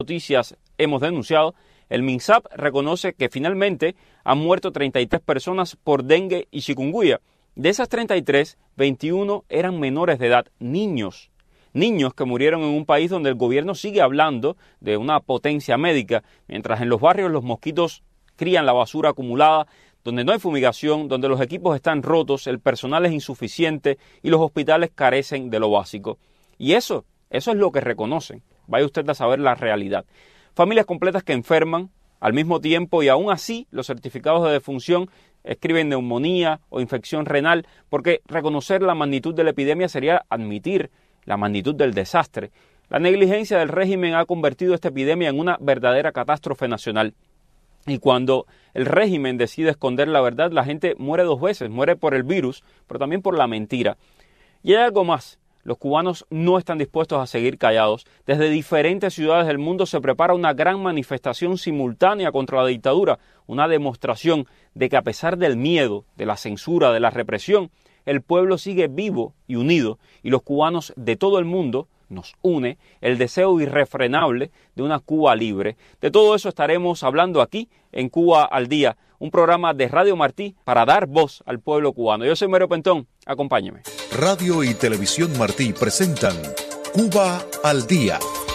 Noticias hemos denunciado, el MINSAP reconoce que finalmente han muerto 33 personas por dengue y chikungunya. De esas 33, 21 eran menores de edad, niños que murieron en un país donde el gobierno sigue hablando de una potencia médica, mientras en los barrios los mosquitos crían la basura acumulada, donde no hay fumigación, donde los equipos están rotos, el personal es insuficiente y los hospitales carecen de lo básico. Y eso es lo que reconocen. Vaya usted a saber la realidad. Familias completas que enferman al mismo tiempo y aún así los certificados de defunción escriben neumonía o infección renal, porque reconocer la magnitud de la epidemia sería admitir la magnitud del desastre. La negligencia del régimen ha convertido esta epidemia en una verdadera catástrofe nacional. Y cuando el régimen decide esconder la verdad, la gente muere dos veces, muere por el virus, pero también por la mentira. Y hay algo más. Los cubanos no están dispuestos a seguir callados. Desde diferentes ciudades del mundo se prepara una gran manifestación simultánea contra la dictadura, una demostración de que a pesar del miedo, de la censura, de la represión, el pueblo sigue vivo y unido, y los cubanos de todo el mundo nos une el deseo irrefrenable de una Cuba libre. De todo eso estaremos hablando aquí en Cuba al Día, un programa de Radio Martí para dar voz al pueblo cubano. Yo soy Mario Pentón, acompáñeme. Radio y Televisión Martí presentan Cuba al Día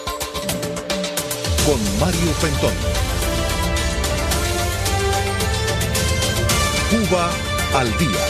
con Mario Pentón. Cuba al Día.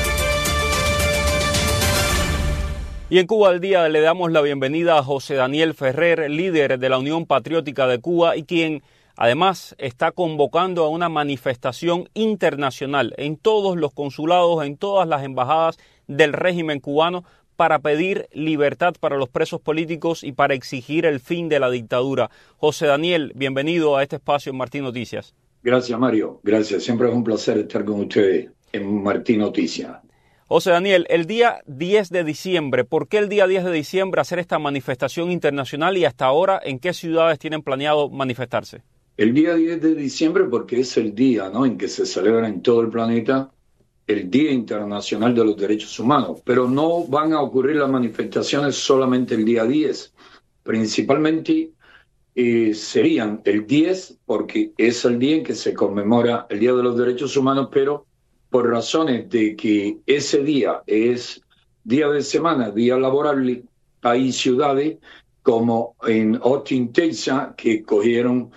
Y en Cuba al Día le damos la bienvenida a José Daniel Ferrer, líder de la Unión Patriótica de Cuba y quien además está convocando a una manifestación internacional en todos los consulados, en todas las embajadas del régimen cubano para pedir libertad para los presos políticos y para exigir el fin de la dictadura. José Daniel, bienvenido a este espacio en Martí Noticias. Gracias, Mario. Gracias. Siempre es un placer estar con ustedes en Martí Noticias. José Daniel, el día 10 de diciembre, ¿por qué el día 10 de diciembre hacer esta manifestación internacional y hasta ahora en qué ciudades tienen planeado manifestarse? El día 10 de diciembre porque es el día, ¿no?, en que se celebra en todo el planeta el Día Internacional de los Derechos Humanos, pero no van a ocurrir las manifestaciones solamente el día 10, principalmente serían el 10 porque es el día en que se conmemora el Día de los Derechos Humanos, pero por razones de que ese día es día de semana, día laborable, hay ciudades como en Austin, Texas, que cogieron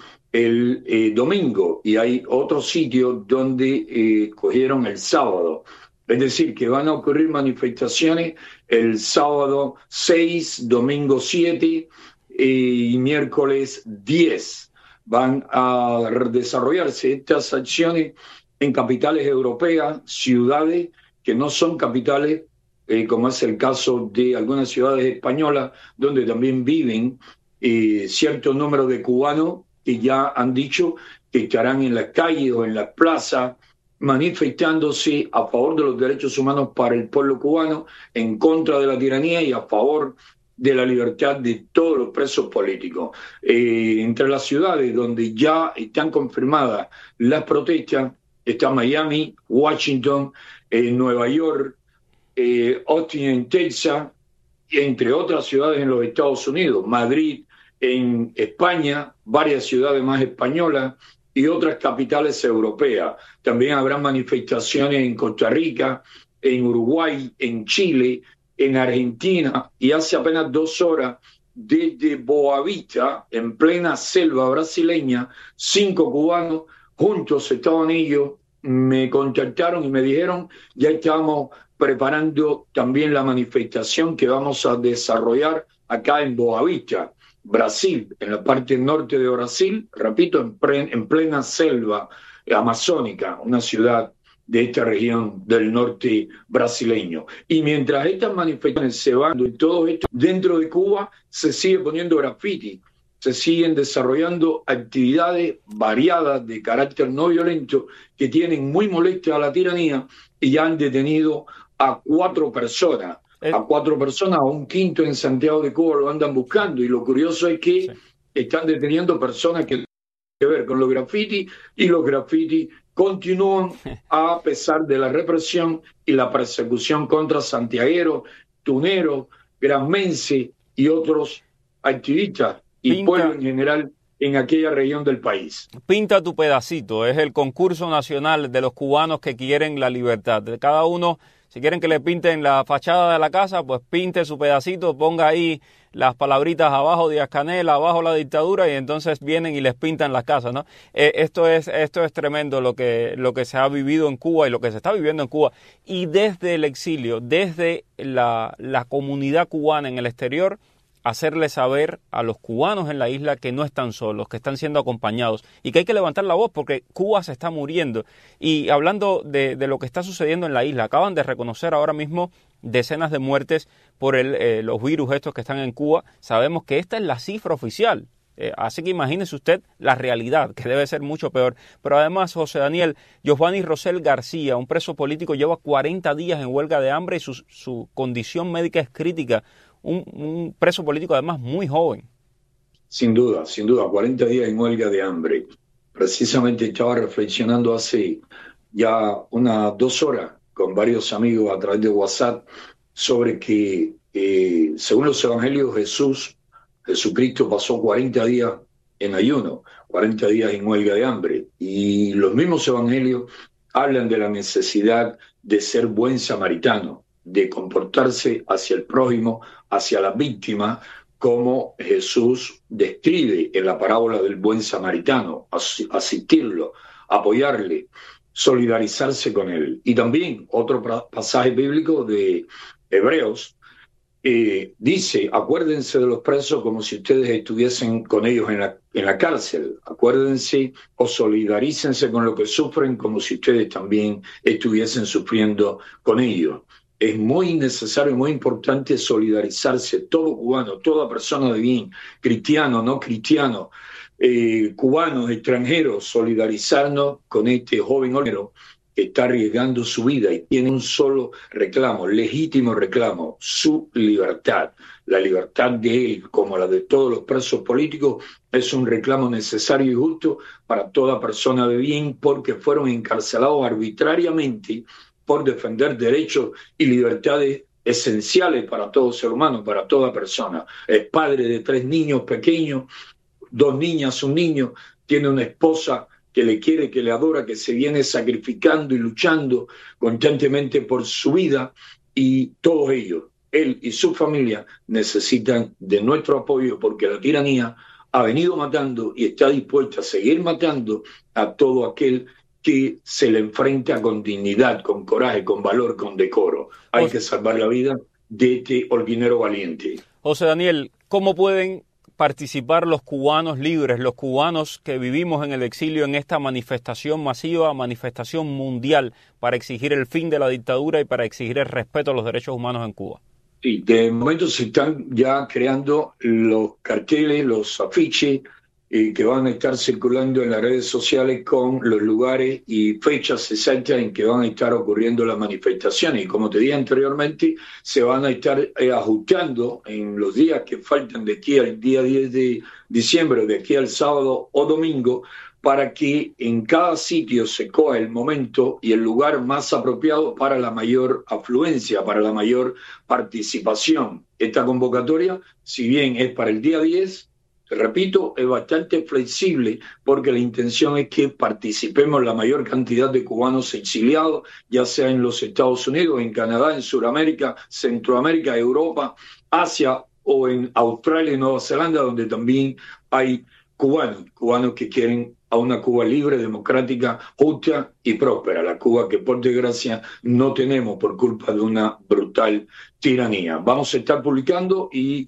el domingo y hay otros sitios donde cogieron el sábado. Es decir, que van a ocurrir manifestaciones el sábado 6, domingo 7 y miércoles 10. Van a desarrollarse estas acciones en capitales europeas, ciudades que no son capitales, como es el caso de algunas ciudades españolas, donde también viven cierto número de cubanos que ya han dicho que estarán en las calles o en las plazas manifestándose a favor de los derechos humanos para el pueblo cubano, en contra de la tiranía y a favor de la libertad de todos los presos políticos. Entre las ciudades donde ya están confirmadas las protestas está Miami, Washington, Nueva York, Austin en Texas, entre otras ciudades en los Estados Unidos, Madrid en España, varias ciudades más españolas y otras capitales europeas. También habrá manifestaciones en Costa Rica, en Uruguay, en Chile, en Argentina, y hace apenas 2 horas desde Boavista, en plena selva brasileña, 5 cubanos juntos estaban ellos, me contactaron y me dijeron, ya estamos preparando también la manifestación que vamos a desarrollar acá en Boavista, Brasil, en la parte norte de Brasil, repito, en plena selva amazónica, una ciudad de esta región del norte brasileño. Y mientras estas manifestaciones se van y todo esto dentro de Cuba, se sigue poniendo graffiti, se siguen desarrollando actividades variadas de carácter no violento que tienen muy molesta a la tiranía y ya han detenido a 4 personas. A un quinto en Santiago de Cuba lo andan buscando, y lo curioso es que están deteniendo personas que tienen que ver con los graffiti, y los graffiti continúan a pesar de la represión y la persecución contra santiagueros, tuneros, granmenses y otros activistas y pueblo en general en aquella región del país. Pinta tu pedacito, es el concurso nacional de los cubanos que quieren la libertad. De cada uno, si quieren que le pinten la fachada de la casa, pues pinte su pedacito, ponga ahí las palabritas abajo Díaz-Canel, abajo la dictadura, y entonces vienen y les pintan las casas, ¿no? Esto es tremendo lo que se ha vivido en Cuba y lo que se está viviendo en Cuba. Y desde el exilio, desde la comunidad cubana en el exterior, hacerle saber a los cubanos en la isla que no están solos, que están siendo acompañados y que hay que levantar la voz porque Cuba se está muriendo. Y hablando de lo que está sucediendo en la isla, acaban de reconocer ahora mismo decenas de muertes por los virus estos que están en Cuba. Sabemos que esta es la cifra oficial. Así que imagínese usted la realidad, que debe ser mucho peor. Pero además, José Daniel, Giovanni Rosell García, un preso político, lleva 40 días en huelga de hambre y su condición médica es crítica. Un preso político además muy joven. Sin duda, 40 días en huelga de hambre. Precisamente estaba reflexionando hace ya unas 2 horas con varios amigos a través de WhatsApp sobre que según los evangelios Jesucristo pasó 40 días en ayuno, 40 días en huelga de hambre, y los mismos evangelios hablan de la necesidad de ser buen samaritano, de comportarse hacia el prójimo, hacia la víctima, como Jesús describe en la parábola del buen samaritano, asistirlo, apoyarle, solidarizarse con él. Y también otro pasaje bíblico de Hebreos dice: acuérdense de los presos como si ustedes estuviesen con ellos en la cárcel, acuérdense o solidarícense con lo que sufren como si ustedes también estuviesen sufriendo con ellos. Es muy necesario y muy importante solidarizarse, todo cubano, toda persona de bien, cristiano, no cristiano, cubanos, extranjeros, solidarizarnos con este joven obrero que está arriesgando su vida y tiene un solo reclamo, legítimo reclamo: su libertad. La libertad de él, como la de todos los presos políticos, es un reclamo necesario y justo para toda persona de bien, porque fueron encarcelados arbitrariamente por defender derechos y libertades esenciales para todo ser humano, para toda persona. Es padre de 3 niños pequeños, 2 niñas, un niño, tiene una esposa que le quiere, que le adora, que se viene sacrificando y luchando constantemente por su vida, y todos ellos, él y su familia, necesitan de nuestro apoyo, porque la tiranía ha venido matando y está dispuesta a seguir matando a todo aquel que se le enfrenta con dignidad, con coraje, con valor, con decoro. Hay que salvar la vida de este holguinero valiente. José Daniel, ¿cómo pueden participar los cubanos libres, los cubanos que vivimos en el exilio, en esta manifestación masiva, manifestación mundial para exigir el fin de la dictadura y para exigir el respeto a los derechos humanos en Cuba? Sí, de momento se están ya creando los carteles, los afiches que van a estar circulando en las redes sociales con los lugares y fechas exactas en que van a estar ocurriendo las manifestaciones. Y como te dije anteriormente, se van a estar ajustando en los días que faltan de aquí al día 10 de diciembre, de aquí al sábado o domingo, para que en cada sitio se coja el momento y el lugar más apropiado para la mayor afluencia, para la mayor participación. Esta convocatoria, si bien es para el día 10, repito, es bastante flexible, porque la intención es que participemos la mayor cantidad de cubanos exiliados, ya sea en los Estados Unidos, en Canadá, en Sudamérica, Centroamérica, Europa, Asia o en Australia y Nueva Zelanda, donde también hay cubanos que quieren a una Cuba libre, democrática, justa y próspera, la Cuba que por desgracia no tenemos por culpa de una brutal tiranía. Vamos a estar publicando y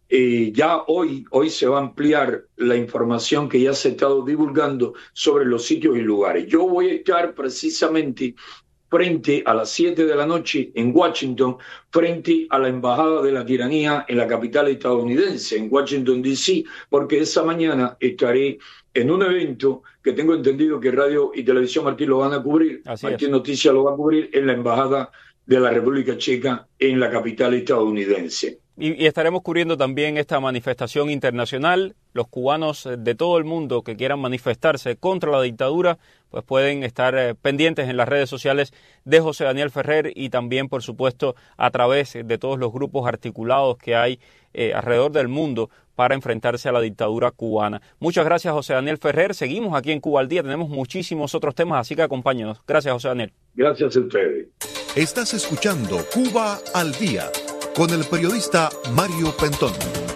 ya hoy se va a ampliar la información que ya se ha estado divulgando sobre los sitios y lugares. Yo voy a estar precisamente frente a las 7 de la noche en Washington, frente a la Embajada de la Tiranía en la capital estadounidense, en Washington, D.C., porque esa mañana estaré en un evento que tengo entendido que Radio y Televisión Martí lo van a cubrir, Martí Noticias lo va a cubrir en la Embajada de la República Checa en la capital estadounidense. Y estaremos cubriendo también esta manifestación internacional. Los cubanos de todo el mundo que quieran manifestarse contra la dictadura, pues pueden estar pendientes en las redes sociales de José Daniel Ferrer y también, por supuesto, a través de todos los grupos articulados que hay alrededor del mundo para enfrentarse a la dictadura cubana. Muchas gracias, José Daniel Ferrer. Seguimos aquí en Cuba al Día. Tenemos muchísimos otros temas, así que acompáñenos. Gracias, José Daniel. Gracias a ustedes. Estás escuchando Cuba al Día con el periodista Mario Pentón.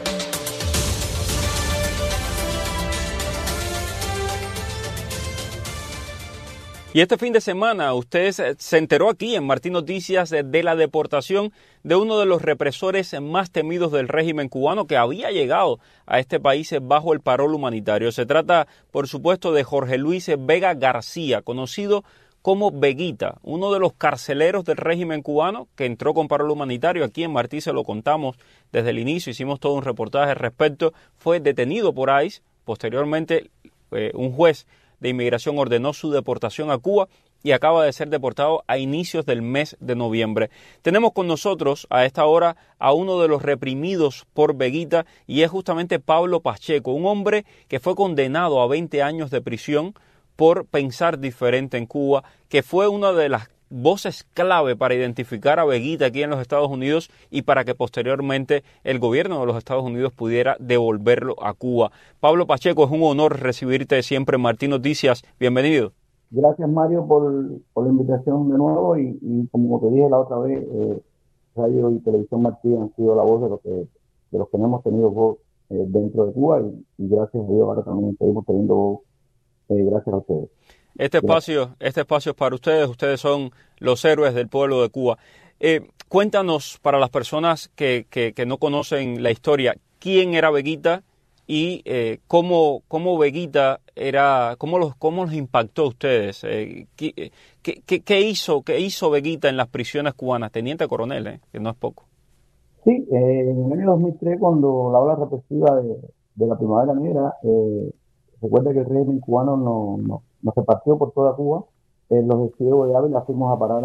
Y este fin de semana usted se enteró aquí en Martín Noticias de la deportación de uno de los represores más temidos del régimen cubano que había llegado a este país bajo el parol humanitario. Se trata, por supuesto, de Jorge Luis Vega García, conocido como Veguita, uno de los carceleros del régimen cubano que entró con parol humanitario. Aquí en Martí se lo contamos desde el inicio, hicimos todo un reportaje al respecto. Fue detenido por ICE, posteriormente un juez de inmigración ordenó su deportación a Cuba y acaba de ser deportado a inicios del mes de noviembre. Tenemos con nosotros a esta hora a uno de los reprimidos por Veguita y es justamente Pablo Pacheco, un hombre que fue condenado a 20 años de prisión por pensar diferente en Cuba, que fue una de las voces clave para identificar a Veguita aquí en los Estados Unidos y para que posteriormente el gobierno de los Estados Unidos pudiera devolverlo a Cuba. Pablo Pacheco, es un honor recibirte siempre en Martín Noticias. Bienvenido. Gracias, Mario, por la invitación de nuevo y como te dije la otra vez, Radio y Televisión Martín han sido la voz de los que no hemos tenido voz dentro de Cuba y gracias a Dios ahora también seguimos teniendo voz gracias a ustedes. Este espacio es para ustedes son los héroes del pueblo de Cuba. Cuéntanos, para las personas que no conocen la historia, quién era Veguita y cómo Veguita era, cómo los impactó a ustedes. ¿Qué hizo Veguita en las prisiones cubanas? Teniente coronel, que no es poco. Sí, en el año 2003, cuando la ola represiva de la primavera negra, recuerda que el régimen cubano nos repartió por toda Cuba. Los de Ciego de Ávila fuimos a parar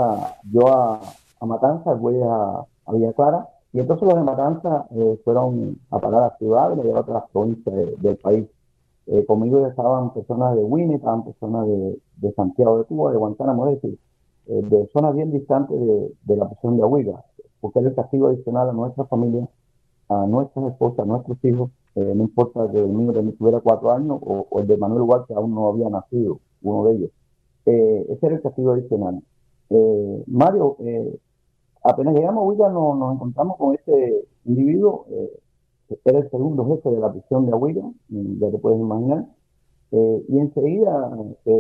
a Matanzas, güeyes a Villa Clara, y entonces los de Matanzas fueron a parar a Ciego de Ávila y a otras provincias del país. Conmigo estaban personas de Winnie, estaban personas de Santiago de Cuba, de Guantánamo, es decir, de zonas bien distantes de la prisión de Ahuiga, porque era el castigo adicional a nuestra familia, a nuestras esposas, a nuestros hijos, no importa que el mío tuviera 4 años o el de Manuel Hual, que aún no había nacido, uno de ellos. Ese era el castigo adicional. Mario, apenas llegamos a Huila nos encontramos con este individuo, era el segundo jefe de la prisión de Huila, ya te puedes imaginar, y enseguida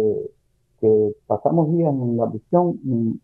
que pasamos días en la prisión,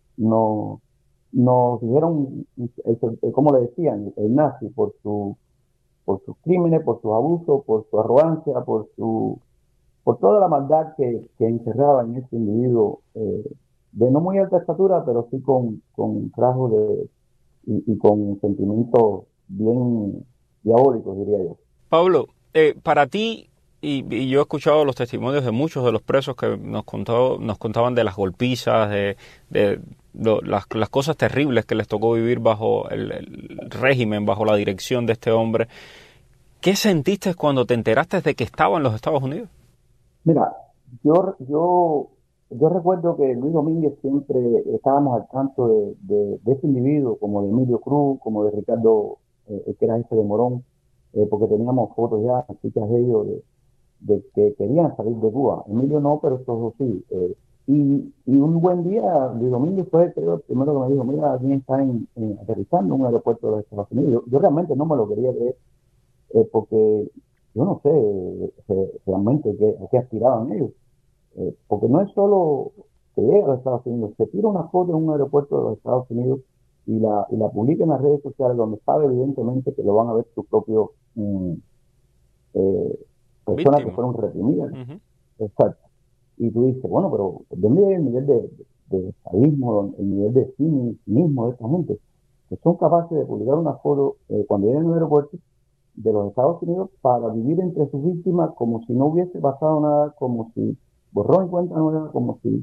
nos dijeron, como le decían, el nazi, por sus crímenes, por sus abusos, por su arrogancia, por toda la maldad que encerraba en este individuo, de no muy alta estatura, pero sí con rasgos y con sentimientos bien diabólicos, diría yo. Pablo, para ti, y yo he escuchado los testimonios de muchos de los presos que nos contaban de las golpizas, de las cosas terribles que les tocó vivir bajo el régimen, bajo la dirección de este hombre. ¿Qué sentiste cuando te enteraste de que estaba en los Estados Unidos? Mira, yo recuerdo que Luis Domínguez siempre estábamos al tanto de este individuo, como de Emilio Cruz, como de Ricardo, que era jefe de Morón, porque teníamos fotos ya, chicas de ellos, de que querían salir de Cuba. Emilio no, pero estos sí. Y un buen día, Luis Domínguez fue el primero que me dijo, mira, alguien está aterrizando en un aeropuerto de los Estados Unidos. Yo realmente no me lo quería creer, porque yo no sé realmente a qué aspiraban ellos. Porque no es solo que llegue a los Estados Unidos, se tira una foto en un aeropuerto de los Estados Unidos y la publica en las redes sociales, donde sabe evidentemente que lo van a ver sus propios personas que fueron reprimidas. Exacto. Y tú dices, bueno, pero ¿dónde es el nivel de sadismo, el nivel de cinismo de esta gente? Que son capaces de publicar una foto cuando llegan al aeropuerto de los Estados Unidos para vivir entre sus víctimas como si no hubiese pasado nada, como si borrón y cuenta nueva, como si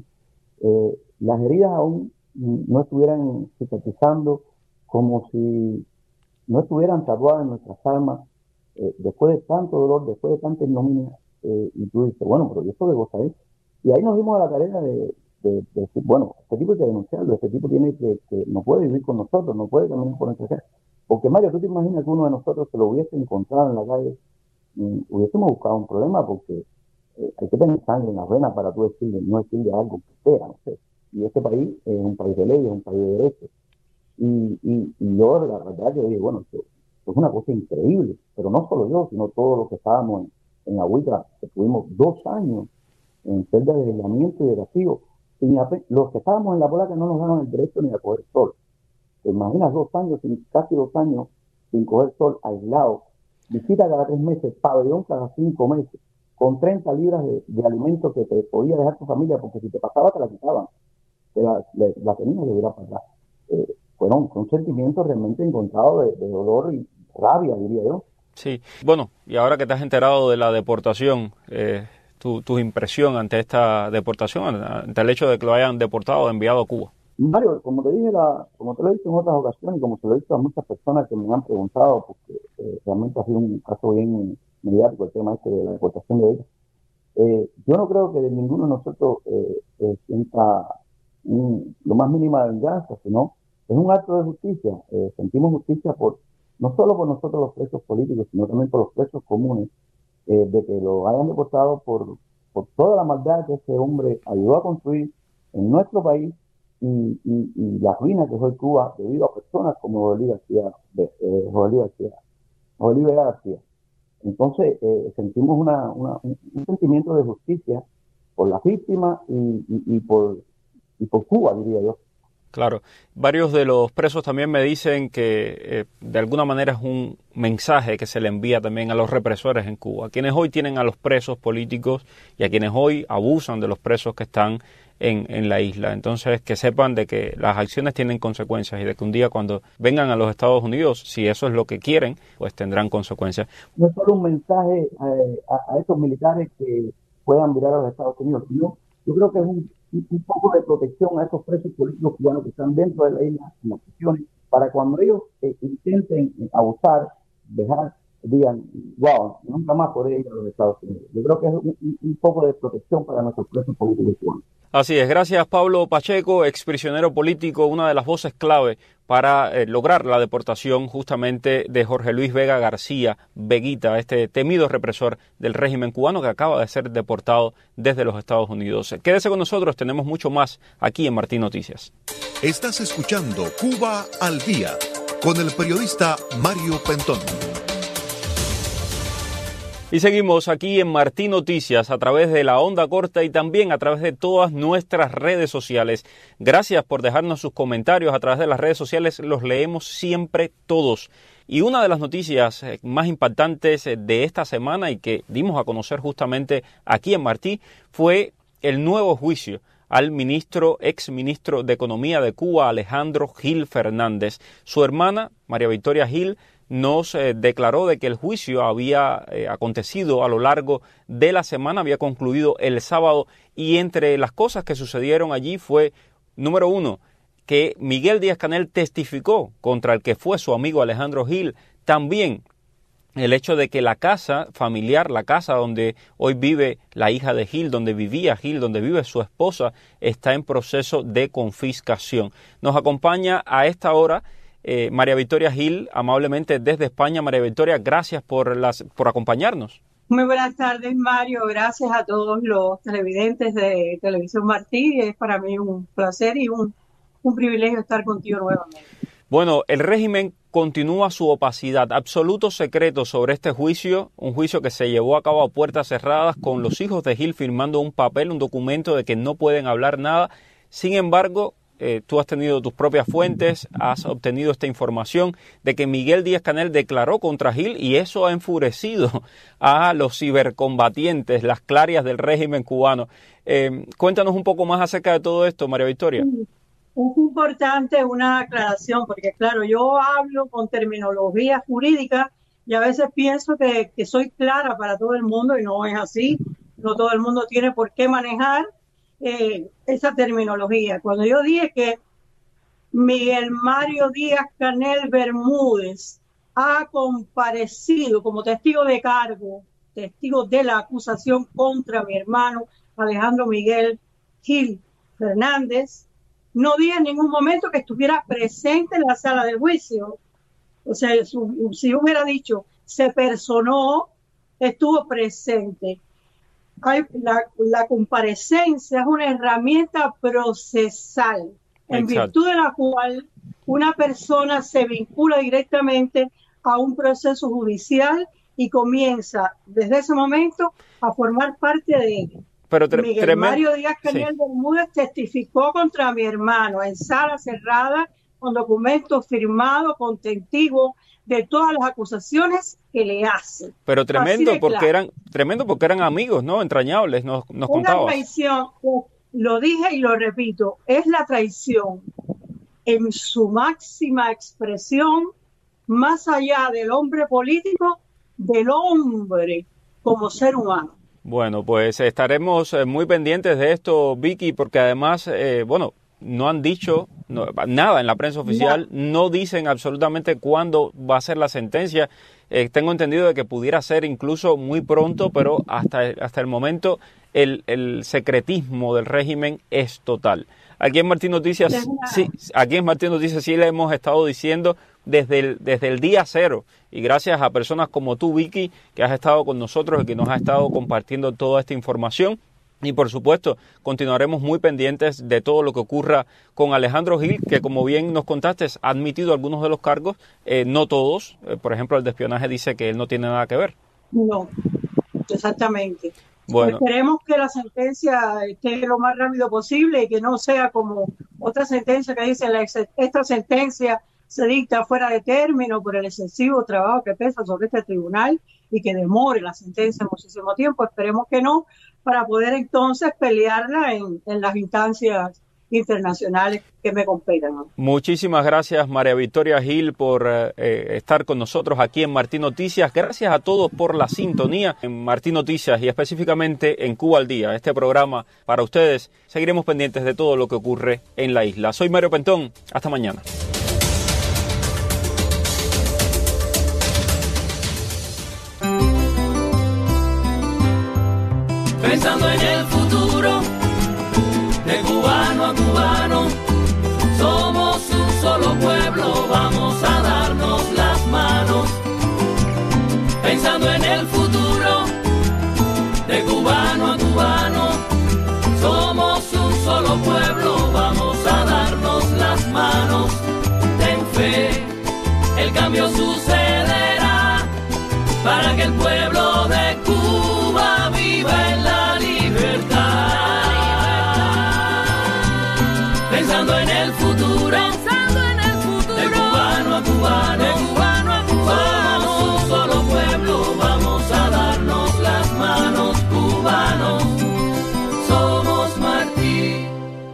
las heridas aún no estuvieran cicatrizando, como si no estuvieran tatuadas en nuestras almas, después de tanto dolor, después de tanta ignominia, y tú dices, bueno, pero ¿y esto de goza es? Y ahí nos dimos a la tarea de decir, bueno, este tipo hay que denunciarlo, este tipo tiene que no puede vivir con nosotros, no puede caminar por nuestra casa. Porque Mario, tú te imaginas que uno de nosotros se lo hubiese encontrado en la calle, hubiésemos buscado un problema, porque hay que tener sangre en las venas para tú decirle, no decirle algo que sea, no sé. Y este país es un país de leyes, es un país de derechos. Y yo, la verdad, que dije, bueno, esto es una cosa increíble, pero no solo yo, sino todos los que estábamos en Agüita, que tuvimos 2 años en celda de aislamiento y de castigo. Los que estábamos en la polaca no nos daban el derecho ni a coger sol. ¿Te imaginas 2 años, casi 2 años, sin coger sol, aislado? Visita cada 3 meses, pabellón cada 5 meses, con 30 libras de alimentos que te podía dejar tu familia, porque si te pasaba te la quitaban, la tenías que ir a pagar. Fueron sentimientos realmente encontrados de dolor y rabia, diría yo. Sí, bueno, y ahora que te has enterado de la deportación, tu impresión ante esta deportación, ante el hecho de que lo hayan deportado o enviado a Cuba. Mario, como te dije, como te lo he dicho en otras ocasiones y como se lo he dicho a muchas personas que me han preguntado, porque realmente ha sido un caso bien mediático el tema este de la deportación de ellos, yo no creo que de ninguno de nosotros sienta lo más mínima venganza, sino es un acto de justicia. Sentimos justicia no solo por nosotros los presos políticos, sino también por los presos comunes, de que lo hayan deportado por toda la maldad que ese hombre ayudó a construir en nuestro país y la ruina que fue Cuba debido a personas como Bolívar García. Entonces sentimos un sentimiento de justicia por las víctimas y por Cuba, diría yo. Claro, varios de los presos también me dicen que de alguna manera es un mensaje que se le envía también a los represores en Cuba, a quienes hoy tienen a los presos políticos y a quienes hoy abusan de los presos que están en la isla. Entonces, que sepan de que las acciones tienen consecuencias y de que un día cuando vengan a los Estados Unidos, si eso es lo que quieren, pues tendrán consecuencias. No es solo un mensaje a estos militares que puedan virar a los Estados Unidos, sino yo creo que es un poco de protección a esos presos políticos cubanos que están dentro de la isla, en las prisiones, para cuando ellos intenten abusar, digan, wow, nunca más podré ir a los Estados Unidos. Yo creo que es un poco de protección para nuestros presos políticos cubanos. Así es, gracias Pablo Pacheco, exprisionero político, una de las voces clave para lograr la deportación justamente de Jorge Luis Vega García, Veguita, este temido represor del régimen cubano que acaba de ser deportado desde los Estados Unidos. Quédese con nosotros, tenemos mucho más aquí en Martín Noticias. Estás escuchando Cuba al Día con el periodista Mario Pentón. Y seguimos aquí en Martín Noticias a través de la onda corta y también a través de todas nuestras redes sociales. Gracias por dejarnos sus comentarios a través de las redes sociales, los leemos siempre todos. Y una de las noticias más impactantes de esta semana y que dimos a conocer justamente aquí en Martí fue el nuevo juicio al ex ministro de Economía de Cuba, Alejandro Gil Fernández. Su hermana, María Victoria Gil, nos declaró de que el juicio había acontecido a lo largo de la semana, había concluido el sábado y entre las cosas que sucedieron allí fue, número 1, que Miguel Díaz-Canel testificó contra el que fue su amigo Alejandro Gil, también el hecho de que la casa familiar, la casa donde hoy vive la hija de Gil, donde vivía Gil, donde vive su esposa, está en proceso de confiscación. Nos acompaña a esta hora María Victoria Gil, amablemente desde España. María Victoria, gracias por acompañarnos. Muy buenas tardes, Mario. Gracias a todos los televidentes de Televisión Martí. Es para mí un placer y un privilegio estar contigo nuevamente. Bueno, el régimen continúa su opacidad, absoluto secreto sobre este juicio, un juicio que se llevó a cabo a puertas cerradas con los hijos de Gil firmando un papel, un documento de que no pueden hablar nada. Sin embargo, tú has tenido tus propias fuentes, has obtenido esta información de que Miguel Díaz-Canel declaró contra Gil y eso ha enfurecido a los cibercombatientes, las clarias del régimen cubano. Cuéntanos un poco más acerca de todo esto, María Victoria. Es importante una aclaración porque, claro, yo hablo con terminología jurídica y a veces pienso que soy clara para todo el mundo y no es así. No todo el mundo tiene por qué manejar esa terminología. Cuando yo dije que Miguel Mario Díaz-Canel Bermúdez ha comparecido como testigo de cargo, testigo de la acusación contra mi hermano Alejandro Miguel Gil Fernández. No di en ningún momento que estuviera presente en la sala del juicio. O sea, si hubiera dicho se personó, estuvo presente. La comparecencia es una herramienta procesal, en virtud de la cual una persona se vincula directamente a un proceso judicial y comienza desde ese momento a formar parte de ello. Pero Miguel Mario Díaz Canel Bermúdez testificó contra mi hermano en sala cerrada, con documentos firmados, con testigo de todas las acusaciones que le hacen. Pero tremendo porque eran amigos, ¿no? Entrañables, nos contabas. Una traición, lo dije y lo repito, es la traición en su máxima expresión, más allá del hombre político, del hombre como ser humano. Bueno, pues estaremos muy pendientes de esto, Vicky, porque además, no han dicho nada en la prensa oficial, no dicen absolutamente cuándo va a ser la sentencia. Tengo entendido de que pudiera ser incluso muy pronto, pero hasta el momento el secretismo del régimen es total. Aquí en Martín Noticias, sí le hemos estado diciendo desde el día cero, y gracias a personas como tú, Vicky, que has estado con nosotros y que nos has estado compartiendo toda esta información. Y por supuesto, continuaremos muy pendientes de todo lo que ocurra con Alejandro Gil, que como bien nos contaste, ha admitido algunos de los cargos, no todos. Por ejemplo, el de espionaje dice que él no tiene nada que ver. No, exactamente. Bueno. Esperemos que la sentencia esté lo más rápido posible y que no sea como otra sentencia que dice esta sentencia se dicta fuera de término por el excesivo trabajo que pesa sobre este tribunal y que demore la sentencia muchísimo tiempo. Esperemos que no, para poder entonces pelearla en las instancias internacionales que me competan. Muchísimas gracias, María Victoria Gil, por estar con nosotros aquí en Martín Noticias. Gracias a todos por la sintonía en Martín Noticias y específicamente en Cuba al Día. Este programa para ustedes. Seguiremos pendientes de todo lo que ocurre en la isla. Soy Mario Pentón. Hasta mañana. Pensando en el futuro, de cubano a cubano, somos un solo pueblo, vamos a darnos las manos. Pensando en el futuro, de cubano a cubano, somos un solo pueblo, vamos a darnos las manos. Ten fe, el cambio sucederá, para que el pueblo de Cuba viva en la libertad. Pensando en el futuro, de cubano a cubano, somos un solo pueblo, vamos a darnos las manos, cubanos, somos Martí.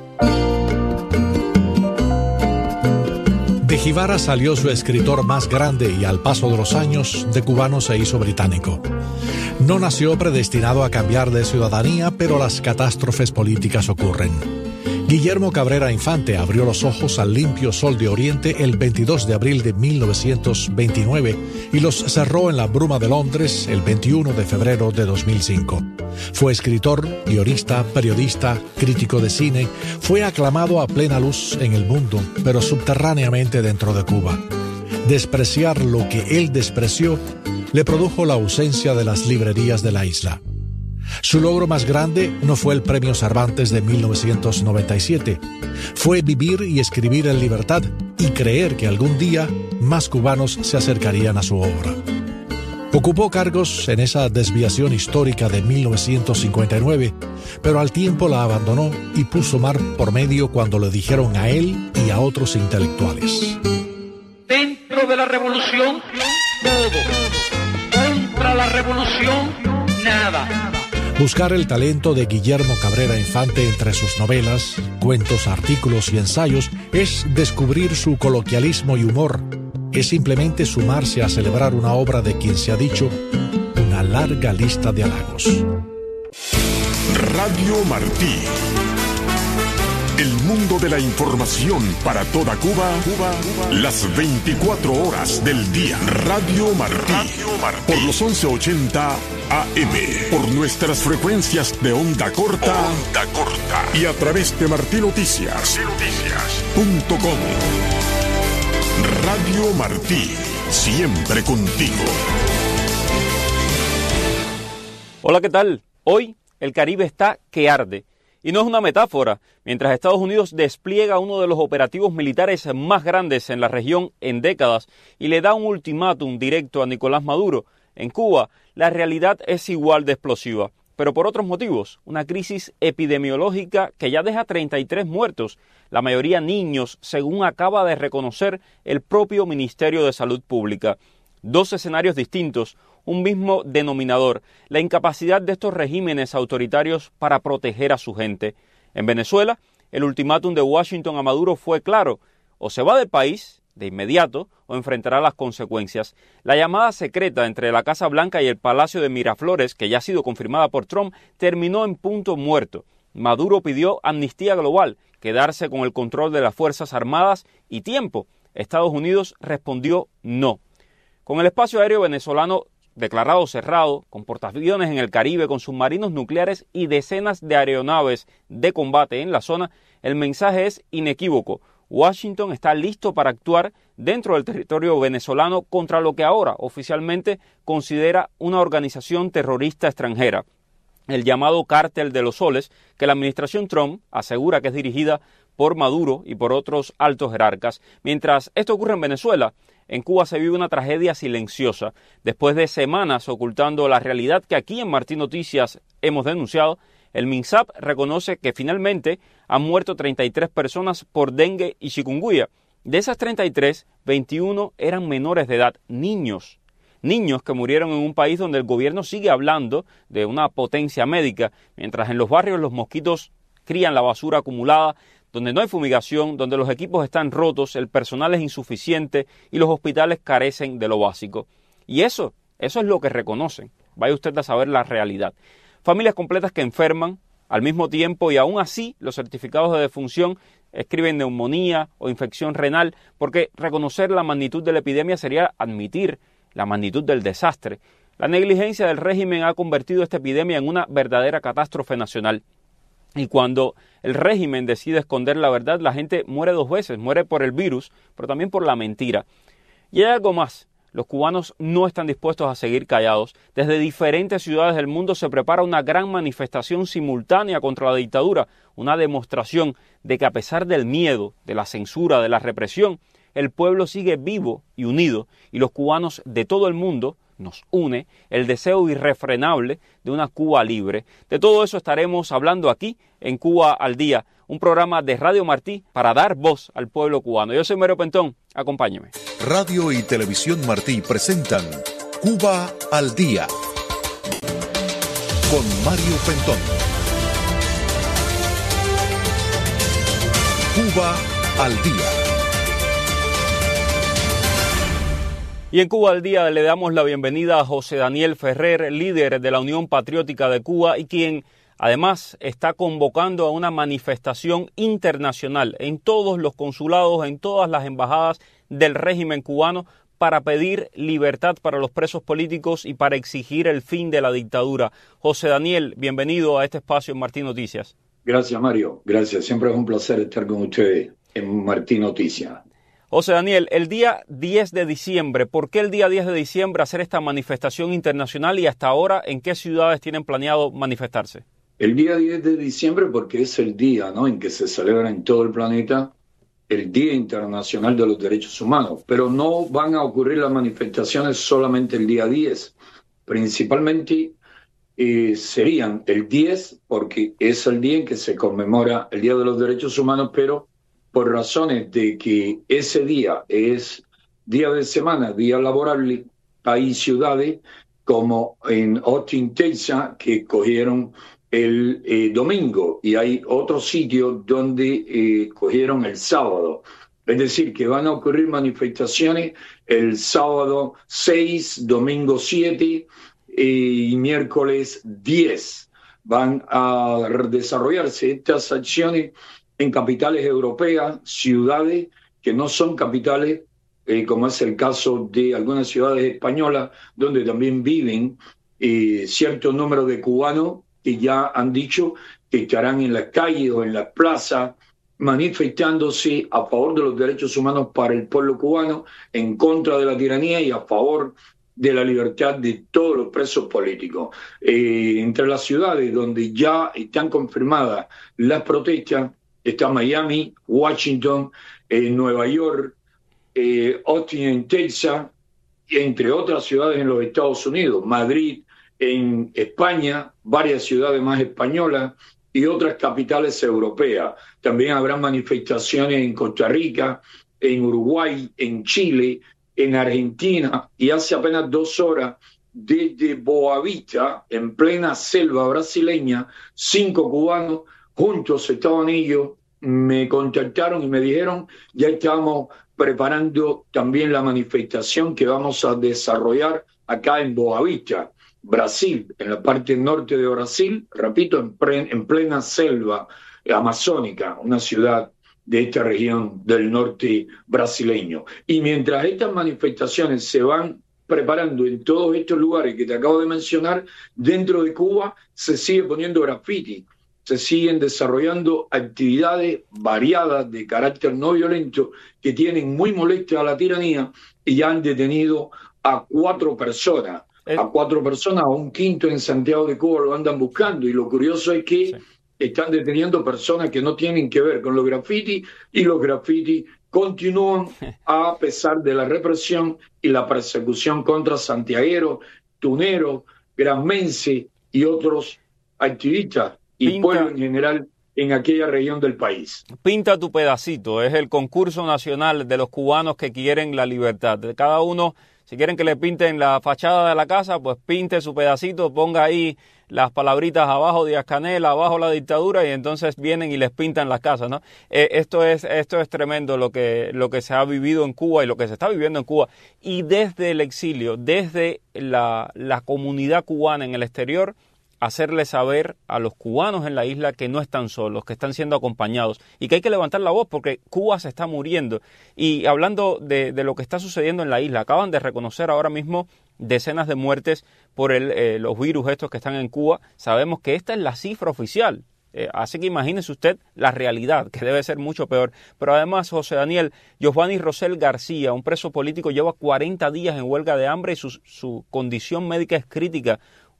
De Jibara salió su escritor más grande y al paso de los años, de cubano se hizo británico. No nació predestinado a cambiar de ciudadanía, pero las catástrofes políticas ocurren. Guillermo Cabrera Infante abrió los ojos al limpio sol de Oriente el 22 de abril de 1929 y los cerró en la bruma de Londres el 21 de febrero de 2005. Fue escritor, guionista, periodista, crítico de cine. Fue aclamado a plena luz en el mundo, pero subterráneamente dentro de Cuba. Despreciar lo que él despreció le produjo la ausencia de las librerías de la isla. Su logro más grande no fue el Premio Cervantes de 1997. Fue vivir y escribir en libertad y creer que algún día más cubanos se acercarían a su obra. Ocupó cargos en esa desviación histórica de 1959, pero al tiempo la abandonó y puso mar por medio cuando le dijeron a él y a otros intelectuales: dentro de la revolución, todo. Contra la revolución, nada. Buscar el talento de Guillermo Cabrera Infante entre sus novelas, cuentos, artículos y ensayos es descubrir su coloquialismo y humor. Es simplemente sumarse a celebrar una obra de quien se ha dicho una larga lista de halagos. Radio Martí. El mundo de la información para toda Cuba, las 24 horas del día. Radio Martí, por los 1180 AM, por nuestras frecuencias de onda corta, y a través de martinoticias.com. Radio Martí, siempre contigo. Hola, ¿qué tal? Hoy el Caribe está que arde. Y no es una metáfora. Mientras Estados Unidos despliega uno de los operativos militares más grandes en la región en décadas y le da un ultimátum directo a Nicolás Maduro, en Cuba la realidad es igual de explosiva, pero por otros motivos. Una crisis epidemiológica que ya deja 33 muertos, la mayoría niños, según acaba de reconocer el propio Ministerio de Salud Pública. Dos escenarios distintos, un mismo denominador, la incapacidad de estos regímenes autoritarios para proteger a su gente. En Venezuela, el ultimátum de Washington a Maduro fue claro: o se va del país de inmediato o enfrentará las consecuencias. La llamada secreta entre la Casa Blanca y el Palacio de Miraflores, que ya ha sido confirmada por Trump, terminó en punto muerto. Maduro pidió amnistía global, quedarse con el control de las Fuerzas Armadas y tiempo. Estados Unidos respondió no. Con el espacio aéreo venezolano declarado cerrado, con portaaviones en el Caribe, con submarinos nucleares y decenas de aeronaves de combate en la zona, el mensaje es inequívoco. Washington está listo para actuar dentro del territorio venezolano contra lo que ahora oficialmente considera una organización terrorista extranjera, el llamado Cártel de los Soles, que la administración Trump asegura que es dirigida por Maduro y por otros altos jerarcas. Mientras esto ocurre en Venezuela, en Cuba se vive una tragedia silenciosa. Después de semanas ocultando la realidad que aquí en Martí Noticias hemos denunciado, el MINSAP reconoce que finalmente han muerto 33 personas por dengue y chikungunya. De esas 33, 21 eran menores de edad, niños que murieron en un país donde el gobierno sigue hablando de una potencia médica, mientras en los barrios los mosquitos crían la basura acumulada, donde no hay fumigación, donde los equipos están rotos, el personal es insuficiente y los hospitales carecen de lo básico. Y eso es lo que reconocen. Vaya usted a saber la realidad. Familias completas que enferman al mismo tiempo y aún así los certificados de defunción escriben neumonía o infección renal, porque reconocer la magnitud de la epidemia sería admitir la magnitud del desastre. La negligencia del régimen ha convertido esta epidemia en una verdadera catástrofe nacional. Y cuando el régimen decide esconder la verdad, la gente muere dos veces, muere por el virus, pero también por la mentira. Y hay algo más, los cubanos no están dispuestos a seguir callados. Desde diferentes ciudades del mundo se prepara una gran manifestación simultánea contra la dictadura, una demostración de que a pesar del miedo, de la censura, de la represión, el pueblo sigue vivo y unido, y los cubanos de todo el mundo nos une el deseo irrefrenable de una Cuba libre. De todo eso estaremos hablando aquí en Cuba al Día, un programa de Radio Martí para dar voz al pueblo cubano. Yo soy Mario Pentón, acompáñeme. Radio y Televisión Martí presentan Cuba al Día con Mario Pentón. Cuba al Día. Y en Cuba al Día le damos la bienvenida a José Daniel Ferrer, líder de la Unión Patriótica de Cuba y quien además está convocando a una manifestación internacional en todos los consulados, en todas las embajadas del régimen cubano para pedir libertad para los presos políticos y para exigir el fin de la dictadura. José Daniel, bienvenido a este espacio en Martí Noticias. Gracias, Mario. Gracias. Siempre es un placer estar con ustedes en Martí Noticias. José Daniel, el día 10 de diciembre, ¿por qué el día 10 de diciembre hacer esta manifestación internacional y hasta ahora en qué ciudades tienen planeado manifestarse? El día 10 de diciembre porque es el día, ¿no?, en que se celebra en todo el planeta el Día Internacional de los Derechos Humanos, pero no van a ocurrir las manifestaciones solamente el día 10, principalmente serían el 10 porque es el día en que se conmemora el Día de los Derechos Humanos, pero por razones de que ese día es día de semana, día laborable, hay ciudades como en Austin, Texas, que cogieron el domingo, y hay otros sitios donde cogieron el sábado. Es decir, que van a ocurrir manifestaciones el sábado 6, domingo 7 y miércoles 10. Van a desarrollarse estas acciones en capitales europeas, ciudades que no son capitales, como es el caso de algunas ciudades españolas, donde también viven cierto número de cubanos que ya han dicho que estarán en las calles o en las plazas manifestándose a favor de los derechos humanos para el pueblo cubano, en contra de la tiranía y a favor de la libertad de todos los presos políticos. Entre las ciudades donde ya están confirmadas las protestas está Miami, Washington, Nueva York, Austin en Texas, entre otras ciudades en los Estados Unidos, Madrid en España, varias ciudades más españolas y otras capitales europeas. También habrá manifestaciones en Costa Rica, en Uruguay, en Chile, en Argentina, y hace apenas 2 horas desde Boavista, en plena selva brasileña, 5 cubanos juntos estaban ellos, me contactaron y me dijeron, ya estamos preparando también la manifestación que vamos a desarrollar acá en Boavista, Brasil, en la parte norte de Brasil, repito, en plena selva amazónica, una ciudad de esta región del norte brasileño. Y mientras estas manifestaciones se van preparando en todos estos lugares que te acabo de mencionar, dentro de Cuba se sigue poniendo graffiti, se siguen desarrollando actividades variadas de carácter no violento que tienen muy molesta a la tiranía y ya han detenido a 4 personas. A 4 personas, a un quinto en Santiago de Cuba lo andan buscando, y lo curioso es que están deteniendo personas que no tienen que ver con los graffiti, y los graffiti continúan a pesar de la represión y la persecución contra santiagueros, tuneros, granmenses y otros activistas y pueblo en general en aquella región del país. Pinta tu pedacito, es el concurso nacional de los cubanos que quieren la libertad. Cada uno, si quieren que le pinten la fachada de la casa, pues pinte su pedacito, ponga ahí las palabritas abajo Díaz-Canel, abajo la dictadura, y entonces vienen y les pintan las casas, ¿no? Esto es tremendo lo que se ha vivido en Cuba y lo que se está viviendo en Cuba. Y desde el exilio, desde la comunidad cubana en el exterior, hacerle saber a los cubanos en la isla que no están solos, que están siendo acompañados y que hay que levantar la voz porque Cuba se está muriendo. Y hablando de lo que está sucediendo en la isla, acaban de reconocer ahora mismo decenas de muertes por los virus estos que están en Cuba. Sabemos que esta es la cifra oficial. Así que imagínese usted la realidad, que debe ser mucho peor. Pero además, José Daniel, Giovanni Rosell García, un preso político, lleva 40 días en huelga de hambre y su condición médica es crítica.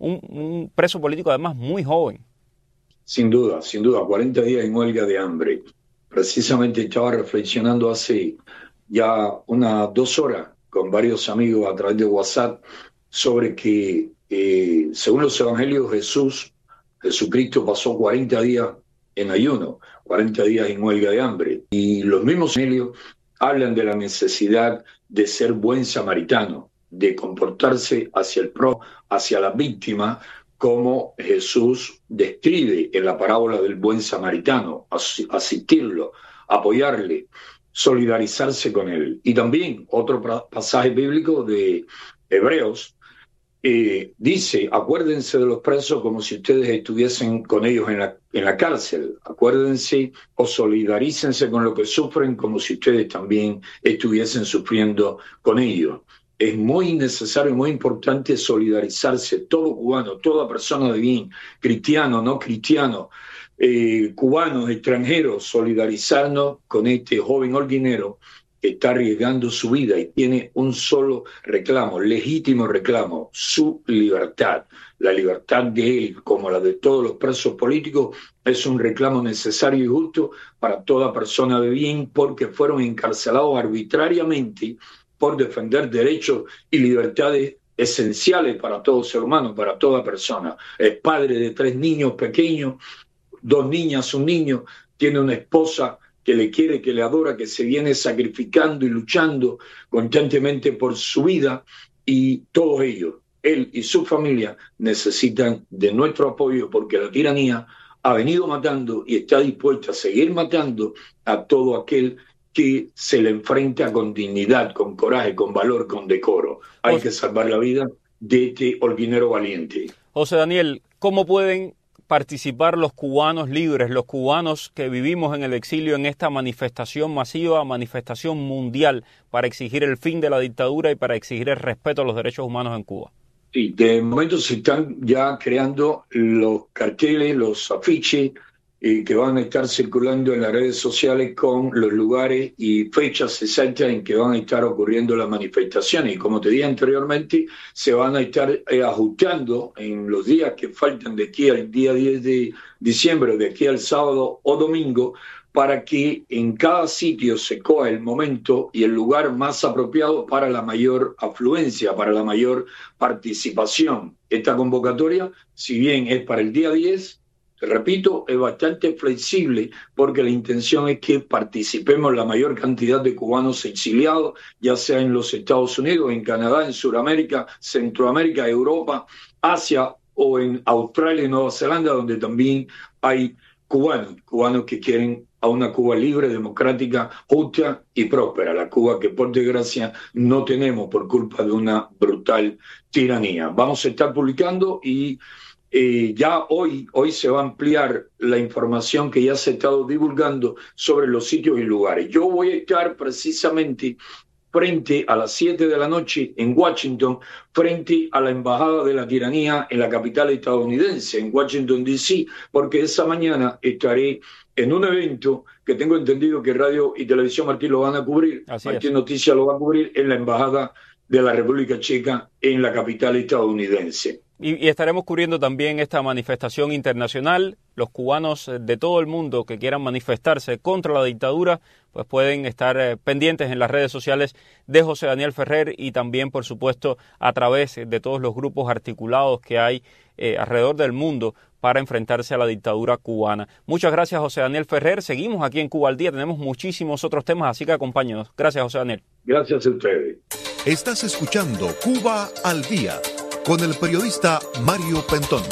Un preso político además muy joven. Sin duda, 40 días en huelga de hambre. Precisamente estaba reflexionando hace ya unas 2 horas con varios amigos a través de WhatsApp sobre que según los evangelios Jesucristo pasó 40 días en ayuno, 40 días en huelga de hambre. Y los mismos evangelios hablan de la necesidad de ser buen samaritano, de comportarse hacia la víctima, como Jesús describe en la parábola del buen samaritano, asistirlo, apoyarle, solidarizarse con él. Y también otro pasaje bíblico de Hebreos dice, acuérdense de los presos como si ustedes estuviesen con ellos en la cárcel, acuérdense o solidarícense con lo que sufren como si ustedes también estuviesen sufriendo con ellos. Es muy necesario y muy importante solidarizarse, todo cubano, toda persona de bien, cristiano, no cristiano, cubanos, extranjeros, solidarizarnos con este joven holguinero que está arriesgando su vida y tiene un solo reclamo, legítimo reclamo, su libertad. La libertad de él, como la de todos los presos políticos, es un reclamo necesario y justo para toda persona de bien, porque fueron encarcelados arbitrariamente por defender derechos y libertades esenciales para todo ser humano, para toda persona. Es padre de 3 niños pequeños, 2 niñas, un niño, tiene una esposa que le quiere, que le adora, que se viene sacrificando y luchando constantemente por su vida, y todos ellos, él y su familia, necesitan de nuestro apoyo porque la tiranía ha venido matando y está dispuesta a seguir matando a todo aquel que se le enfrenta con dignidad, con coraje, con valor, con decoro. Hay que salvar la vida de este holguinero valiente. José Daniel, ¿cómo pueden participar los cubanos libres, los cubanos que vivimos en el exilio en esta manifestación masiva, manifestación mundial para exigir el fin de la dictadura y para exigir el respeto a los derechos humanos en Cuba? Sí, de momento se están ya creando los carteles, los afiches que van a estar circulando en las redes sociales con los lugares y fechas exactas en que van a estar ocurriendo las manifestaciones. Y como te dije anteriormente, se van a estar ajustando en los días que faltan de aquí al día 10 de diciembre, de aquí al sábado o domingo, para que en cada sitio se coja el momento y el lugar más apropiado para la mayor afluencia, para la mayor participación. Esta convocatoria, si bien es para el día 10, repito, es bastante flexible porque la intención es que participemos la mayor cantidad de cubanos exiliados, ya sea en los Estados Unidos, en Canadá, en Sudamérica, Centroamérica, Europa, Asia o en Australia y Nueva Zelanda, donde también hay cubanos que quieren a una Cuba libre, democrática, justa y próspera, la Cuba que por desgracia no tenemos por culpa de una brutal tiranía. Vamos a estar publicando y ya hoy se va a ampliar la información que ya se ha estado divulgando sobre los sitios y lugares. Yo voy a estar precisamente frente a las 7 de la noche en Washington, frente a la Embajada de la Tiranía en la capital estadounidense, en Washington, D.C., porque esa mañana estaré en un evento que tengo entendido que Radio y Televisión Martí lo van a cubrir, Martí Noticias lo va a cubrir en la Embajada de la República Checa en la capital estadounidense. Y estaremos cubriendo también esta manifestación internacional. Los cubanos de todo el mundo que quieran manifestarse contra la dictadura, pues pueden estar pendientes en las redes sociales de José Daniel Ferrer y también, por supuesto, a través de todos los grupos articulados que hay alrededor del mundo para enfrentarse a la dictadura cubana. Muchas gracias, José Daniel Ferrer. Seguimos aquí en Cuba al Día. Tenemos muchísimos otros temas, así que acompáñenos. Gracias, José Daniel. Gracias a ustedes. Estás escuchando Cuba al Día con el periodista Mario Pentón.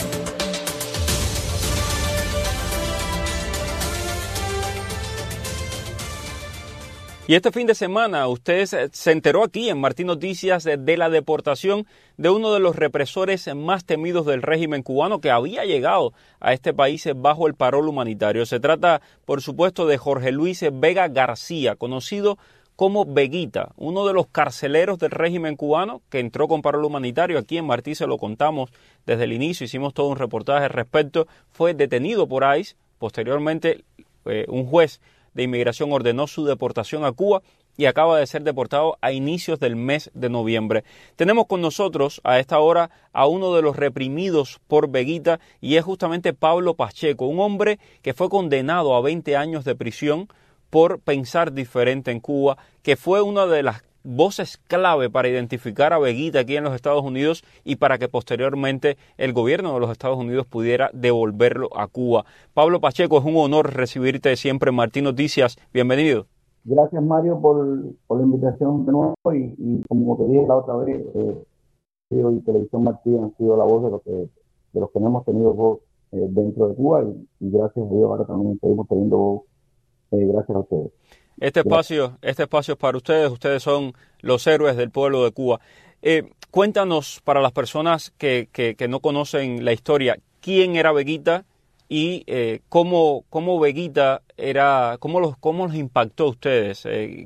Y este fin de semana usted se enteró aquí en Martí Noticias de la deportación de uno de los represores más temidos del régimen cubano que había llegado a este país bajo el parol humanitario. Se trata, por supuesto, de Jorge Luis Vega García, conocido como Veguita, uno de los carceleros del régimen cubano que entró con parol humanitario. Aquí en Martí se lo contamos desde el inicio, hicimos todo un reportaje al respecto. Fue detenido por ICE, posteriormente un juez de inmigración ordenó su deportación a Cuba y acaba de ser deportado a inicios del mes de noviembre. Tenemos con nosotros a esta hora a uno de los reprimidos por Veguita y es justamente Pablo Pacheco, un hombre que fue condenado a 20 años de prisión por pensar diferente en Cuba, que fue una de las voces clave para identificar a Veguita aquí en los Estados Unidos y para que posteriormente el gobierno de los Estados Unidos pudiera devolverlo a Cuba. Pablo Pacheco, es un honor recibirte siempre en Martí Noticias. Bienvenido. Gracias, Mario, por la invitación de nuevo y como te dije la otra vez, Radio y Televisión Martí han sido la voz de los que no hemos tenido voz dentro de Cuba y gracias a Dios ahora también seguimos teniendo voz. Gracias a ustedes. Este espacio es para ustedes son los héroes del pueblo de Cuba. Cuéntanos, para las personas que no conocen la historia, quién era Veguita y cómo Veguita era, cómo los impactó a ustedes.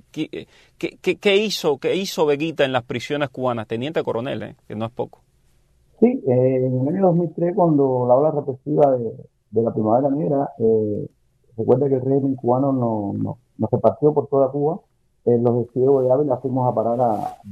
¿Qué hizo Veguita en las prisiones cubanas? Teniente coronel, que no es poco. Sí, en el año 2003, cuando la ola represiva de la primavera negra, recuerda que el régimen cubano nos repartió por toda Cuba. Los decidieron de Ávila fuimos a parar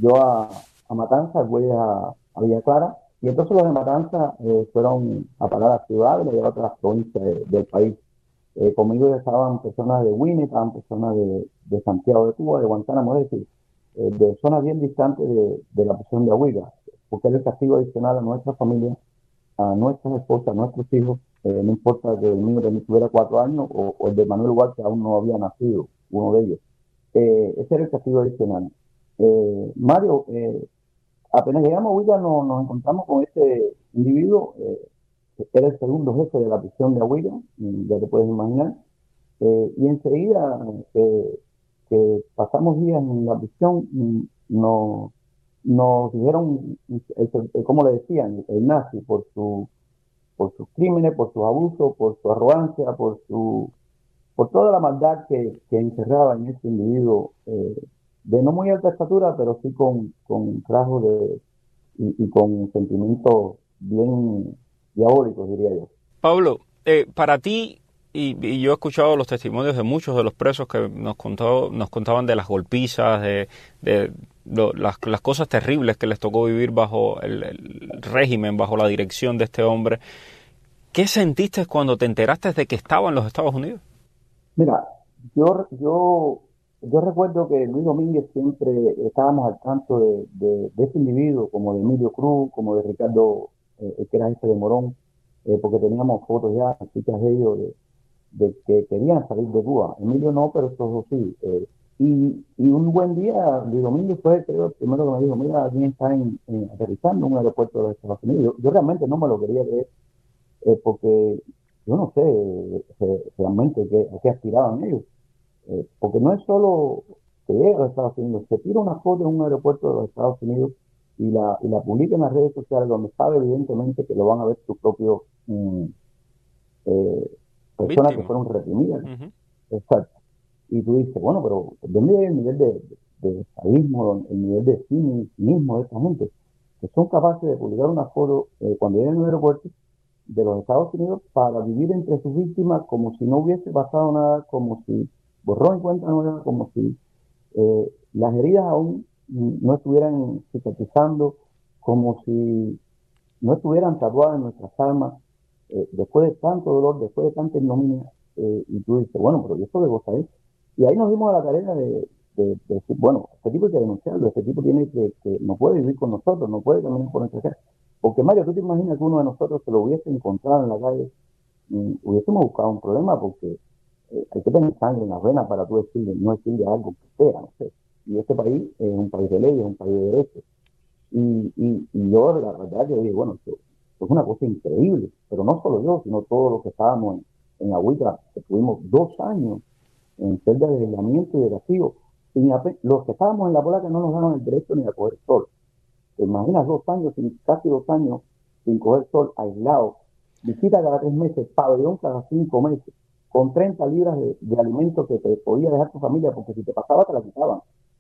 a Matanzas, después a Villa Clara, y entonces los de Matanzas fueron a parar a Ciudad Ávila y a otras provincias del país. Conmigo estaban personas de Huine, estaban personas de Santiago de Cuba, de Guantánamo, es decir, de zonas bien distantes de la prisión de Ahuiga, porque era el castigo adicional a nuestra familia, a nuestras esposas, a nuestros hijos. No importa que el niño tuviera 4 años o el de Manuel Ugarte que aún no había nacido, uno de ellos. Ese era el castigo adicional. Mario, apenas llegamos a Ahuiga nos encontramos con este individuo, que era el segundo jefe de la prisión de Ahuiga, ya te puedes imaginar, y enseguida que pasamos días en la prisión, nos dijeron, como le decían, el nazi, por sus crímenes, por sus abusos, por su arrogancia, por toda la maldad que encerraba en este individuo, de no muy alta estatura, pero sí con rasgos y con sentimientos bien diabólicos, diría yo. Pablo, para ti, y yo he escuchado los testimonios de muchos de los presos que nos contaban de las golpizas, de las cosas terribles que les tocó vivir bajo el régimen, bajo la dirección de este hombre. ¿Qué sentiste cuando te enteraste de que estaba en los Estados Unidos? Mira, yo recuerdo que Luis Domínguez siempre estábamos al tanto de este individuo, como de Emilio Cruz, como de Ricardo, que era jefe de Morón, porque teníamos fotos ya, citas de ellos, de que querían salir de Cuba. Emilio no, pero estos dos sí. Y un buen día, Luis Domínguez fue, creo, el primero que me dijo, mira, alguien está aterrizando en un aeropuerto de los Estados Unidos. Yo realmente no me lo quería creer, porque yo no sé realmente a qué aspiraban ellos. Porque no es solo que llegue a los Estados Unidos, se tira una foto en un aeropuerto de los Estados Unidos y la publica en las redes sociales, donde sabe evidentemente que lo van a ver sus propios personas que fueron reprimidas. Exacto. Y tú dices, bueno, pero ¿dónde es el nivel de sadismo, el nivel de cinismo de esta gente? Que son capaces de publicar una foto cuando llegan al aeropuerto de los Estados Unidos para vivir entre sus víctimas como si no hubiese pasado nada, como si borrón y cuenta nueva, como si las heridas aún no estuvieran cicatrizando, como si no estuvieran tatuadas en nuestras almas, después de tanto dolor, después de tanta ignominia, y tú dices, bueno, pero ¿y esto qué cosa es? Y ahí nos dimos a la tarea de decir, bueno, este tipo hay que denunciarlo, este tipo tiene que no puede vivir con nosotros, no puede caminar por nuestra casa. Porque Mario, tú te imaginas que uno de nosotros se lo hubiese encontrado en la calle, hubiésemos buscado un problema, porque hay que tener sangre en las venas para tú no decirle algo que sea, no sé. Y este país es un país de leyes, es un país de derechos. Y yo la verdad que digo, bueno, esto es una cosa increíble, pero no solo yo, sino todos los que estábamos en la Huitra, que tuvimos 2 años en celda de aislamiento y de castigo. Los que estábamos en la Polaca no nos daban el derecho ni a coger sol. ¿Te imaginas 2 años, casi 2 años sin coger sol, aislado? Visita cada 3 meses, pabellón cada 5 meses, con 30 libras de alimentos que te podía dejar tu familia, porque si te pasaba te la quitaban,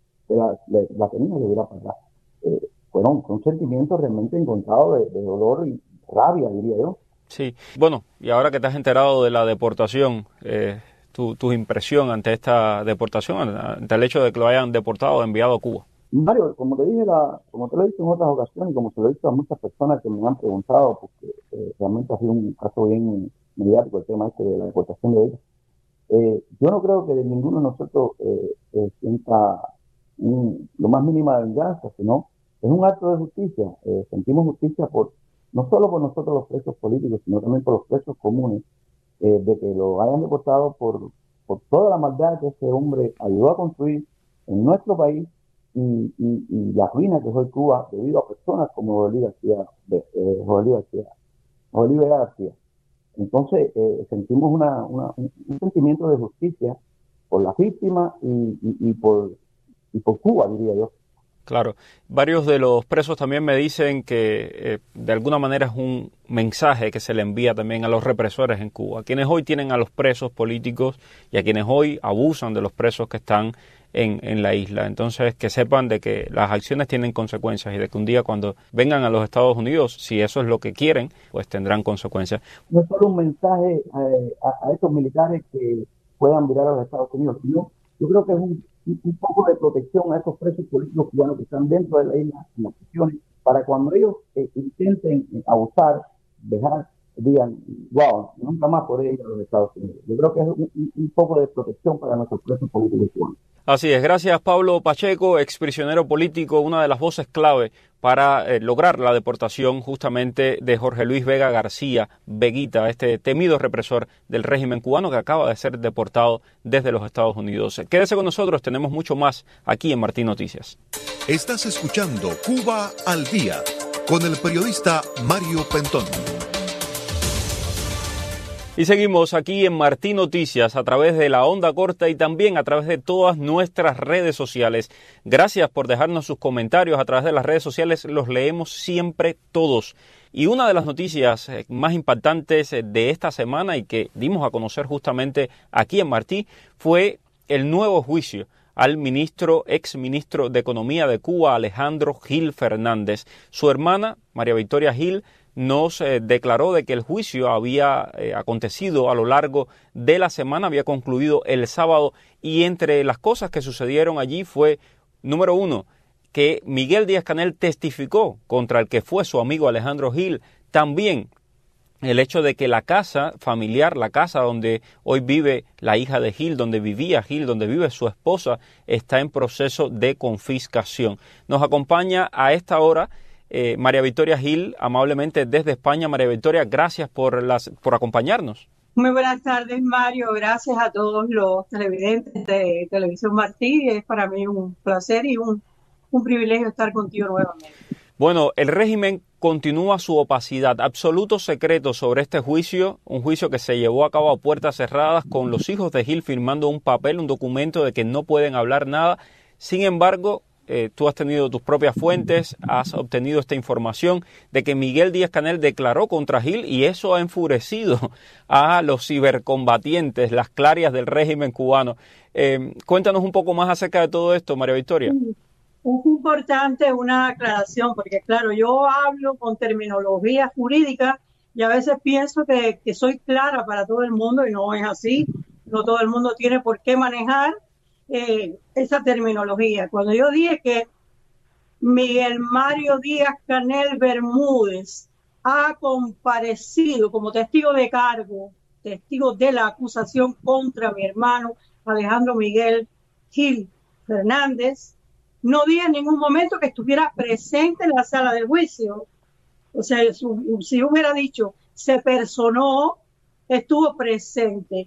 la tenías que ir a pagar. Fueron sentimientos realmente encontrados de dolor y rabia, diría yo. Sí, bueno, y ahora que te has enterado de la deportación, tu impresión ante esta deportación, ante el hecho de que lo hayan deportado o enviado a Cuba. Mario, como te dije, como te lo he dicho en otras ocasiones y como se lo he dicho a muchas personas que me han preguntado, porque realmente ha sido un caso bien mediático el tema de la deportación de ellos. Yo no creo que de ninguno de nosotros sienta lo más mínima de venganza, sino es un acto de justicia. Sentimos justicia no solo por nosotros los presos políticos, sino también por los presos comunes, de que lo hayan deportado por toda la maldad que ese hombre ayudó a construir en nuestro país y la ruina que fue Cuba debido a personas como Bolívar García. Entonces sentimos un sentimiento de justicia por las víctimas y por Cuba, diría yo. Claro. Varios de los presos también me dicen que de alguna manera es un mensaje que se le envía también a los represores en Cuba, a quienes hoy tienen a los presos políticos y a quienes hoy abusan de los presos que están en la isla. Entonces, que sepan de que las acciones tienen consecuencias y de que un día cuando vengan a los Estados Unidos, si eso es lo que quieren, pues tendrán consecuencias. No es solo un mensaje a estos militares que puedan virar a los Estados Unidos, sino yo creo que es un poco de protección a esos presos políticos cubanos que están dentro de la isla, en las prisiones, para cuando ellos intenten abusar, digan, wow, nunca más podré ir a los Estados Unidos. Yo creo que es un poco de protección para nuestros presos políticos cubanos. Así es, gracias Pablo Pacheco, exprisionero político, una de las voces clave para lograr la deportación justamente de Jorge Luis Vega García, Veguita, este temido represor del régimen cubano que acaba de ser deportado desde los Estados Unidos. Quédese con nosotros, tenemos mucho más aquí en Martín Noticias. Estás escuchando Cuba al Día con el periodista Mario Pentón. Y seguimos aquí en Martí Noticias a través de la onda corta y también a través de todas nuestras redes sociales. Gracias por dejarnos sus comentarios a través de las redes sociales, los leemos siempre todos. Y una de las noticias más impactantes de esta semana y que dimos a conocer justamente aquí en Martí fue el nuevo juicio al ex ministro de Economía de Cuba, Alejandro Gil Fernández. Su hermana, María Victoria Gil, nos declaró de que el juicio había acontecido a lo largo de la semana, había concluido el sábado, y entre las cosas que sucedieron allí fue, número uno, que Miguel Díaz-Canel testificó contra el que fue su amigo Alejandro Gil. También el hecho de que la casa familiar, la casa donde hoy vive la hija de Gil, donde vivía Gil, donde vive su esposa, está en proceso de confiscación. Nos acompaña a esta hora María Victoria Gil, amablemente desde España. María Victoria, gracias por acompañarnos. Muy buenas tardes, Mario. Gracias a todos los televidentes de Televisión Martí. Es para mí un placer y un privilegio estar contigo nuevamente. Bueno, el régimen continúa su opacidad, absoluto secreto sobre este juicio, un juicio que se llevó a cabo a puertas cerradas con los hijos de Gil firmando un papel, un documento de que no pueden hablar nada. Sin embargo, tú has tenido tus propias fuentes, has obtenido esta información de que Miguel Díaz-Canel declaró contra Gil y eso ha enfurecido a los cibercombatientes, las clarias del régimen cubano. Cuéntanos un poco más acerca de todo esto, María Victoria. Es importante una aclaración porque, claro, yo hablo con terminología jurídica y a veces pienso que soy clara para todo el mundo y no es así. No todo el mundo tiene por qué manejar esa terminología. Cuando yo dije que Miguel Mario Díaz-Canel Bermúdez ha comparecido como testigo de cargo, testigo de la acusación contra mi hermano Alejandro Miguel Gil Fernández, no dije en ningún momento que estuviera presente en la sala del juicio. O sea, si hubiera dicho se personó, estuvo presente.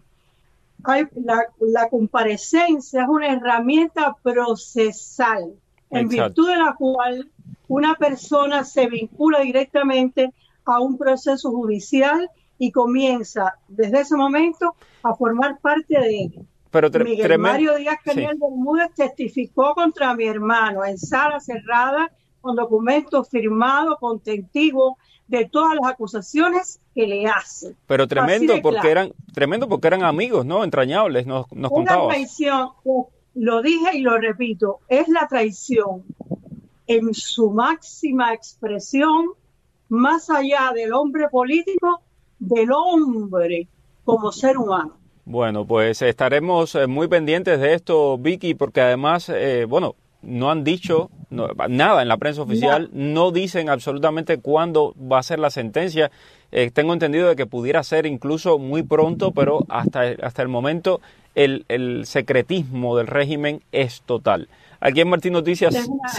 La comparecencia es una herramienta procesal, en virtud de la cual una persona se vincula directamente a un proceso judicial y comienza desde ese momento a formar parte de él. Pero Miguel Mario Díaz-Canel Bermúdez testificó contra mi hermano en sala cerrada con documentos firmados, con testigo de todas las acusaciones que le hacen. Pero tremendo porque eran amigos, ¿no? Entrañables, nos contabas. Una traición, lo dije y lo repito, es la traición en su máxima expresión, más allá del hombre político, del hombre como ser humano. Bueno, pues estaremos muy pendientes de esto, Vicky, porque además, no han dicho nada en la prensa oficial, no dicen absolutamente cuándo va a ser la sentencia. Tengo entendido de que pudiera ser incluso muy pronto, pero hasta el momento el secretismo del régimen es total. Aquí en Martí Noticias,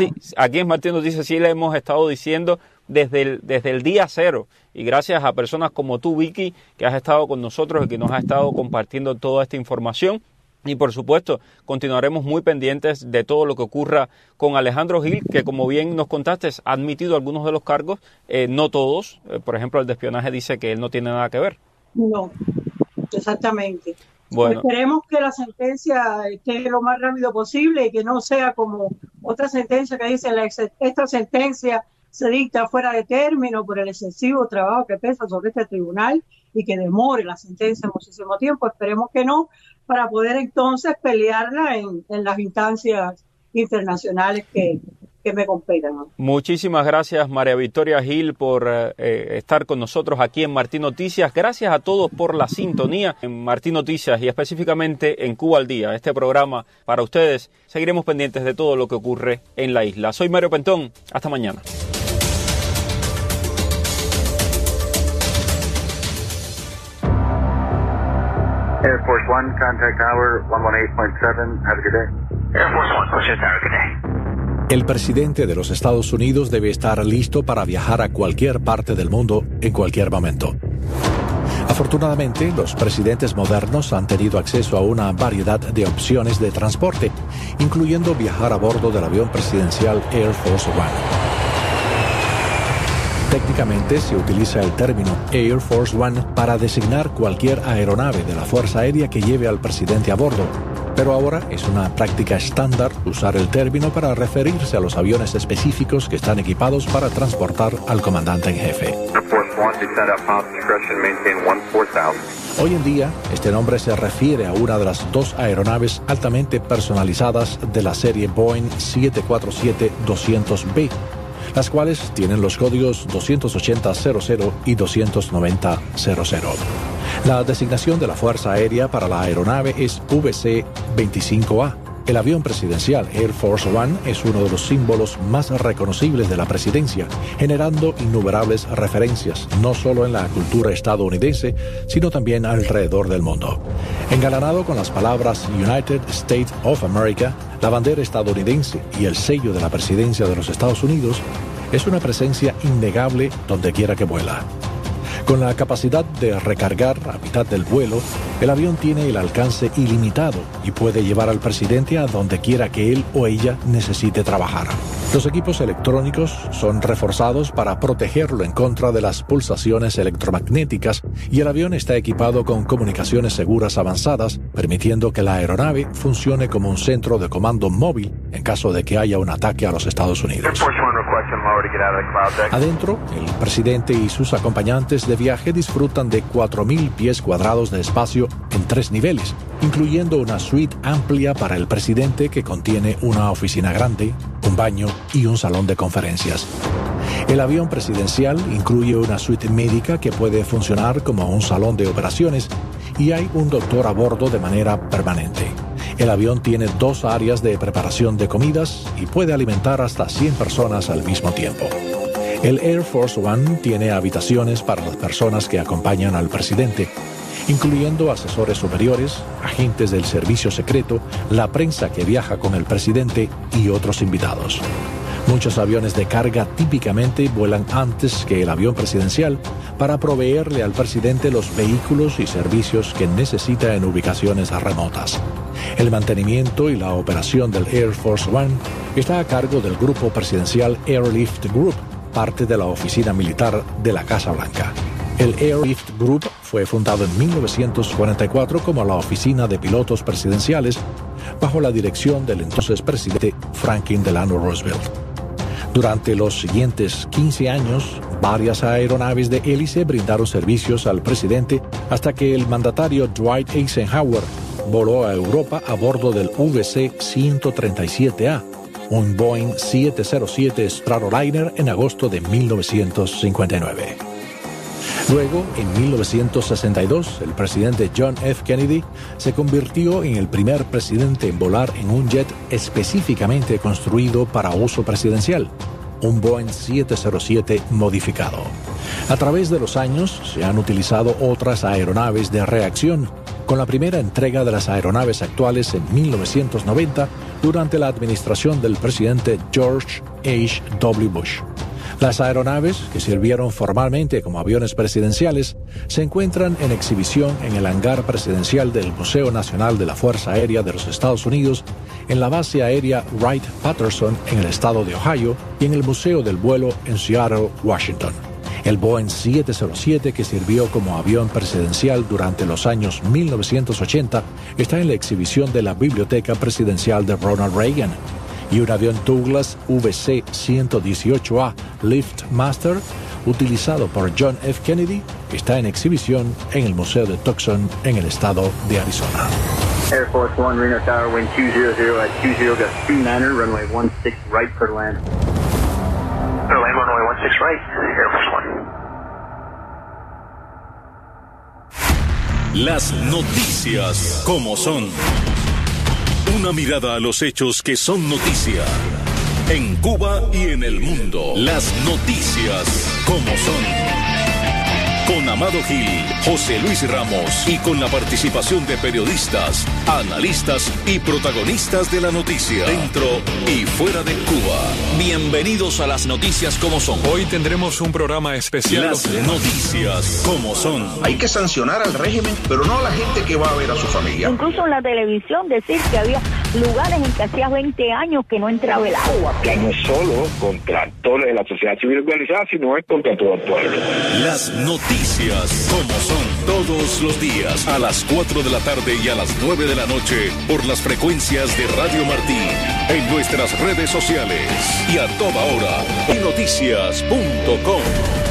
sí le hemos estado diciendo desde el día cero, y gracias a personas como tú, Vicky, que has estado con nosotros y que nos has estado compartiendo toda esta información. Y por supuesto, continuaremos muy pendientes de todo lo que ocurra con Alejandro Gil, que como bien nos contaste, ha admitido algunos de los cargos, no todos. Por ejemplo, el de espionaje dice que él no tiene nada que ver. No, exactamente. Bueno. Esperemos que la sentencia esté lo más rápido posible y que no sea como otra sentencia que dice esta sentencia se dicta fuera de término por el excesivo trabajo que pesa sobre este tribunal y que demore la sentencia muchísimo tiempo. Esperemos que no, para poder entonces pelearla en las instancias internacionales que me competan, ¿no? Muchísimas gracias, María Victoria Gil, por estar con nosotros aquí en Martí Noticias. Gracias a todos por la sintonía en Martí Noticias y específicamente en Cuba al Día, este programa para ustedes. Seguiremos pendientes de todo lo que ocurre en la isla. Soy Mario Pentón. Hasta mañana. Air Force One, contact tower 118.7. Have a good day. Air Force One, Roger Tower, good day. El presidente de los Estados Unidos debe estar listo para viajar a cualquier parte del mundo en cualquier momento. Afortunadamente, los presidentes modernos han tenido acceso a una variedad de opciones de transporte, incluyendo viajar a bordo del avión presidencial Air Force One. Técnicamente se utiliza el término Air Force One para designar cualquier aeronave de la Fuerza Aérea que lleve al presidente a bordo, pero ahora es una práctica estándar usar el término para referirse a los aviones específicos que están equipados para transportar al comandante en jefe. Hoy en día, este nombre se refiere a una de las dos aeronaves altamente personalizadas de la serie Boeing 747-200B, las cuales tienen los códigos 280-00 y 290-00. La designación de la Fuerza Aérea para la aeronave es VC-25A. El avión presidencial Air Force One es uno de los símbolos más reconocibles de la presidencia, generando innumerables referencias, no solo en la cultura estadounidense, sino también alrededor del mundo. Engalanado con las palabras United States of America, la bandera estadounidense y el sello de la presidencia de los Estados Unidos, es una presencia innegable donde quiera que vuela. Con la capacidad de recargar a mitad del vuelo, el avión tiene el alcance ilimitado y puede llevar al presidente a donde quiera que él o ella necesite trabajar. Los equipos electrónicos son reforzados para protegerlo en contra de las pulsaciones electromagnéticas y el avión está equipado con comunicaciones seguras avanzadas, permitiendo que la aeronave funcione como un centro de comando móvil en caso de que haya un ataque a los Estados Unidos. Adentro, el presidente y sus acompañantes de viaje disfrutan de 4.000 pies cuadrados de espacio en 3 niveles, incluyendo una suite amplia para el presidente que contiene una oficina grande, un baño y un salón de conferencias. El avión presidencial incluye una suite médica que puede funcionar como un salón de operaciones y hay un doctor a bordo de manera permanente. El avión tiene 2 áreas de preparación de comidas y puede alimentar hasta 100 personas al mismo tiempo. El Air Force One tiene habitaciones para las personas que acompañan al presidente, incluyendo asesores superiores, agentes del servicio secreto, la prensa que viaja con el presidente y otros invitados. Muchos aviones de carga típicamente vuelan antes que el avión presidencial para proveerle al presidente los vehículos y servicios que necesita en ubicaciones remotas. El mantenimiento y la operación del Air Force One está a cargo del Grupo Presidencial Airlift Group, parte de la oficina militar de la Casa Blanca. El Airlift Group fue fundado en 1944 como la Oficina de Pilotos Presidenciales, bajo la dirección del entonces presidente Franklin Delano Roosevelt. Durante los siguientes 15 años, varias aeronaves de hélice brindaron servicios al presidente hasta que el mandatario Dwight Eisenhower voló a Europa a bordo del VC-137A, un Boeing 707 Stratoliner en agosto de 1959. Luego, en 1962, el presidente John F. Kennedy se convirtió en el primer presidente en volar en un jet específicamente construido para uso presidencial, un Boeing 707 modificado. A través de los años se han utilizado otras aeronaves de reacción, con la primera entrega de las aeronaves actuales en 1990 durante la administración del presidente George H.W. Bush. Las aeronaves, que sirvieron formalmente como aviones presidenciales, se encuentran en exhibición en el hangar presidencial del Museo Nacional de la Fuerza Aérea de los Estados Unidos, en la base aérea Wright-Patterson en el estado de Ohio y en el Museo del Vuelo en Seattle, Washington. El Boeing 707, que sirvió como avión presidencial durante los años 1980, está en la exhibición de la Biblioteca Presidencial de Ronald Reagan. Y un avión Douglas VC-118A Liftmaster, utilizado por John F. Kennedy, está en exhibición en el Museo de Tucson, en el estado de Arizona. Air Force One, Reno Tower, wind 200 at 20, got 29er, runway 16 right for land. For land, runway 16 right, Air Force One. Las noticias como son. Una mirada a los hechos que son noticia. En Cuba y en el mundo. Las noticias como son. Con Amado Gil, José Luis Ramos y con la participación de periodistas, analistas y protagonistas de la noticia, dentro y fuera de Cuba. Bienvenidos a las noticias como son. Hoy tendremos un programa especial. Las noticias como son. Hay que sancionar al régimen, pero no a la gente que va a ver a su familia. Incluso en la televisión decir que había lugares en que hacía 20 años que no entraba el agua. Ya no es solo contra actores de la sociedad civil organizada, sino es contra todo el pueblo. Las noticias como son todos los días a las 4 de la tarde y a las 9 de la noche por las frecuencias de Radio Martí, en nuestras redes sociales y a toda hora en noticias.com.